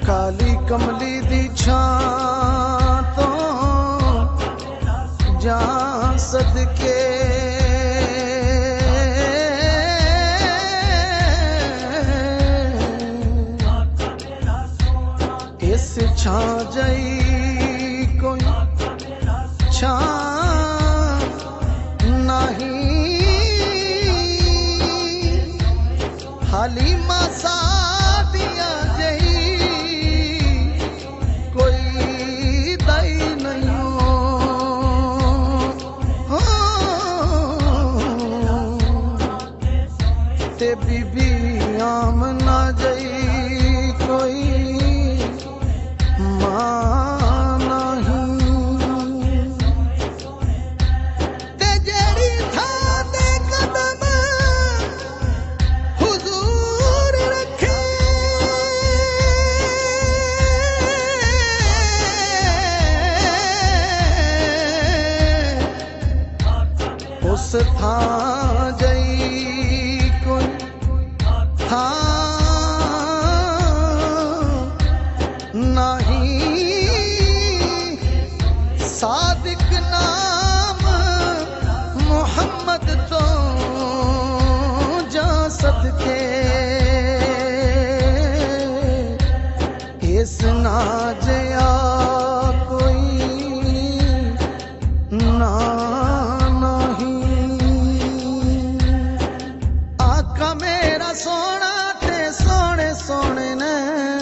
काली कमली दी छां तो जा सदके इस छां जई कोई छां नहीं हलीमा सादिया जई कोई दई नहीं हो ते बीबी आमना जई कोई उस थां जई कोई थां नहीं सादिक नाम मोहम्मद तो जा सदके इस ना जया कोई ना सोना ते सोने सोने ने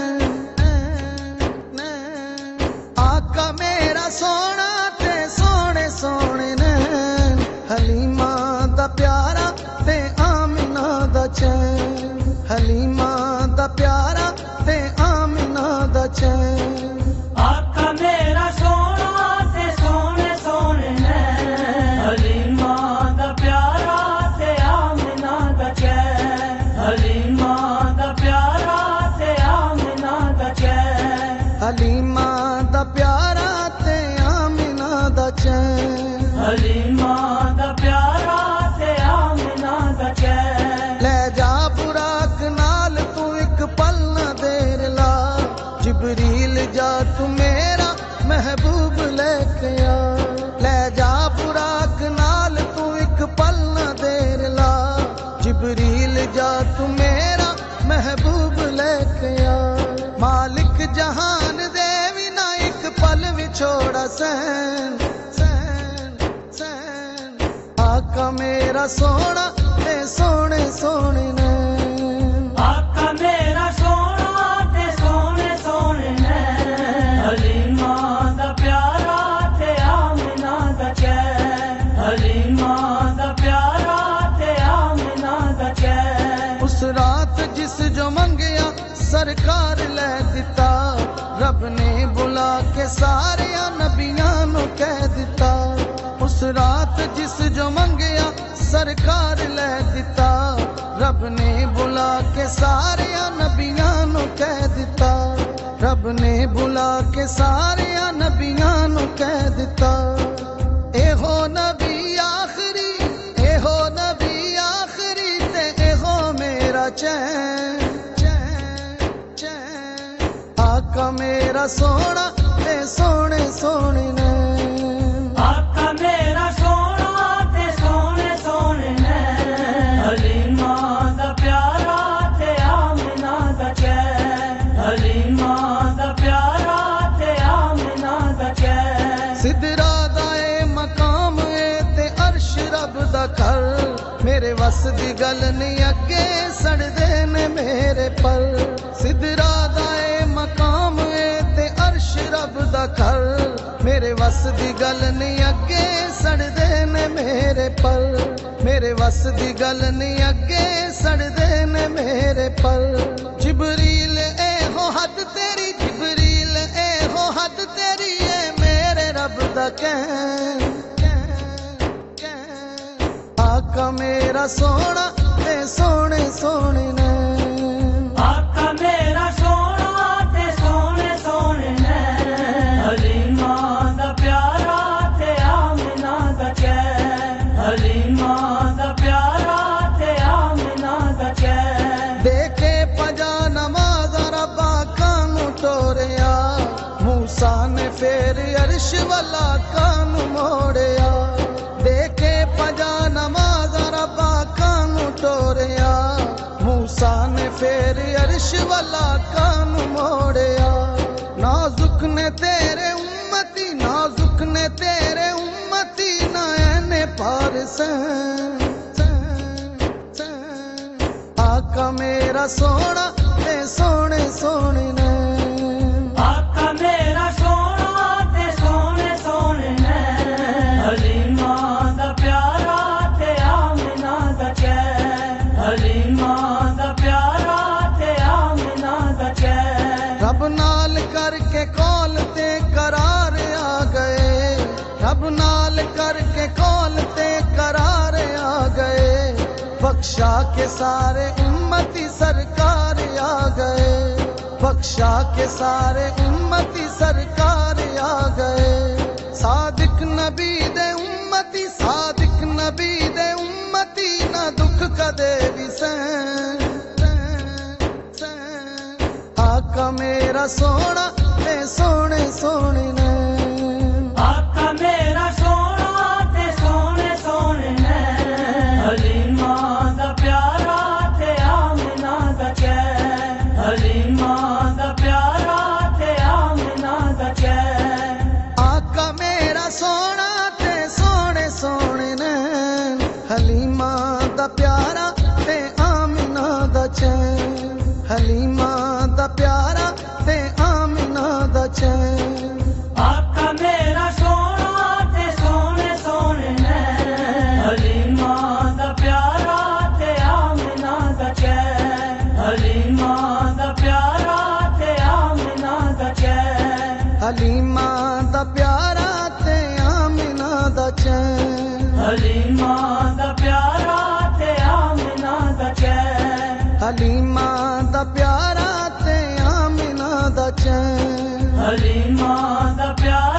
आका मेरा सोना ते सोने सोने ने हलीमा दा प्यारा ते आमिना दा चैन हलीमा दा प्यारा ते आमिना दा चैन आका मेरा सोना ते सोने सोने ने हलीमा दा प्यारा ते आमिना दा चैन हलीमा दा प्यारा ते आमिना दा चैन हलीमा दा प्यारा ते आमिना दा चैन हलीमा दा प्यारा ते आमिना दा चैन ले जा बुराक नाल तू एक पल न देर ला जिबरील जा तू मेरा महबूब लेके आ ले जा बुराक नाल तू एक पल न देर ला जिबरील जा तू मेरा महबूब लेके आ मालिक जहान दे भी ना एक पल विछोड़ा सैन सैन सैन आका मेरा सोना ते सोने सोने ने आका मेरा सोना ते सोने सोने ने हलीमा दा प्यारा ते आमिना दा चैन हलीमा दा प्यारा ते आमिना दा चैन उस रात जिस जो मंगया सरकार ले दिता रब ने बुला के सारे नबियां नु कह दिता उस रात जिस जो मंगया सरकार ले दिता रब ने बुला के सारे नबियां नु कह दिता रब ने बुला के सारे नबियां नु कह दिता एहो नबी आखरी एहो नबी आखरी ते एहो मेरा चैन आका मेरा सोना ते सोने सोने ने आका मेरा सोना ते सोने सोने ने हलीमा दा प्यारा ते आमिना दा चैन हलीमा दा प्यारा ते आमिना दा चैन सिदरा दा ए मकाम ए ते अर्श रब दा घर मेरे वस दी गल नहीं अगे सड़दे ने मेरे पर सिदरा दा ए मकाम ए ते अर्श रब दा घर मेरे वस दी गल नहीं अगे सड़दे ने मेरे पर मेरे वस दी गल नहीं अगे सड़दे ने मेरे पर जिबरील ए हो हद तेरी जिबरील ए हो हद तेरी ए मेरे रब दा कहन आका मेरा सोना ते सोने सोने ने आका मेरा सोना ते सोने सोने ने हलीमा दा प्यारा ते आमिना दा चैन हलीमा दा प्यारा ते आमिना दा चैन देखे पजा नमाज रब्बा कानू तो अरश वाला कानू मोड़िया, देखे पजा नमाज रबा कानू टोरिया। मूसा ने फिर अरश वाला कानू मोड़िया। नाजुक ने तेरे उम्मती, नाजुक ने तेरे उम्मती, नैने पार से आका मेरा सोना ते सोने सोने ने, आका मेरा सोना ते सोने सोने ने। हलीमा दा प्यारा ते आमिना दा चैन, हलीमा दा प्यारा ते आमिना दा चैन। रब नाल करके कौल ते करार आ गए, रब नाल करके कौल ते करार आ गए। बख्शा के सारे उम्मती सरकार आ गए, बख्शा के सारे उम्मती सरकार आ गए। सादिक नबी दे उम्मती, सादिक नबी दे उम्मती, ना दुख कदे भी सहन। आका मेरा सोना ते सोने सोने ने, आका मेरा सोना ते सोने सोने ने। हलीमा दा प्यारा ते आमिना दा चैन, हलीमा दा प्यारा ते आमिना दा चैन। आका मेरा सोना ते सोने सोने ने, हलीमा दा प्यारा ते आमिना दा चैन, हलीमा दा प्यारा ते आमिना दा चैन। आका मेरा सोना ते सोने सोने ने। हलीमा दा प्यारा ते आमिना दा चैन, हलीमा दा प्यारा ते आमिना दा चैन। हलीमा दा प्यारा ते आमिना दा चैन, हलीमा दा प्यारा ते आमिना दा चैन, हलीमा दा प्यारा ते आमिना दा चैन। हलीमा दा प्यारा